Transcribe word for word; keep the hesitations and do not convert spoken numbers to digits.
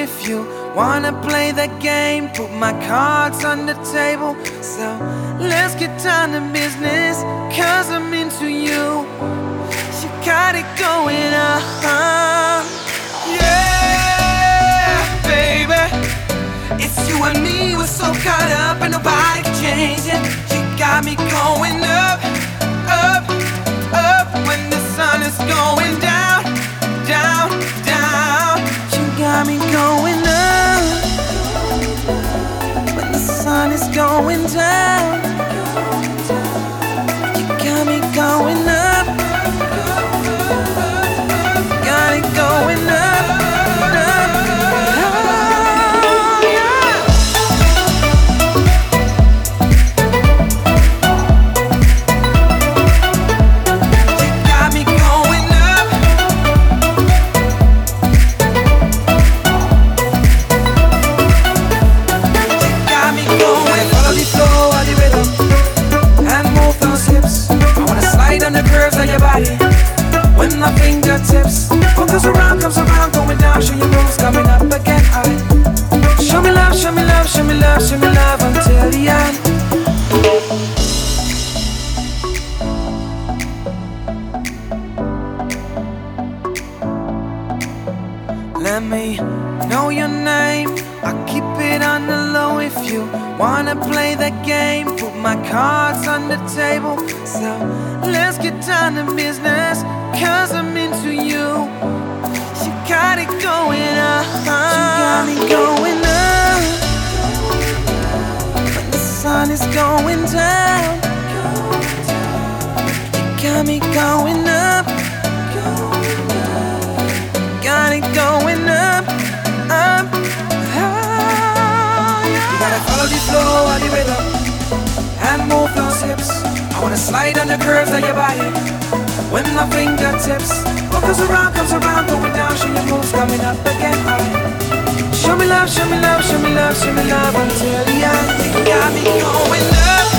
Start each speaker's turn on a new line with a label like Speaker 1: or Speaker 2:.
Speaker 1: if you wanna play the game. Put my cards on the table, so let's get down to business, cause I'm into you. You got it going on. Yeah, baby, it's you and me, we're so caught up and nobody can change it. You got me going up, up, up when the sun is going down, down, down. You got me going up when the sun is going down. You got me going up, got it going up, up, oh, yeah. You got me going up. You got me going. Follow the flow of the rhythm and move those hips. I wanna slide on the curves of your body when my fingertips. What goes around comes around, going down. Show your moves coming up again. I show me love, show me love, show me love, show me love until the end. Let me know your name, I'll keep it on the low if you wanna play the game. Put my cards on the table, so let's get down to business, cause I'm into you. You got it going on. You got me going up when the sun is going down. You got me going up, got it going up, up, oh, yeah. You gotta follow the flow of the rhythm and move those hips. I wanna slide on the curves of your body when my fingertips. What goes around comes around, going down. Show your moves coming up again. I show me love, show me love, show me love, show me love until the end. You got me going up.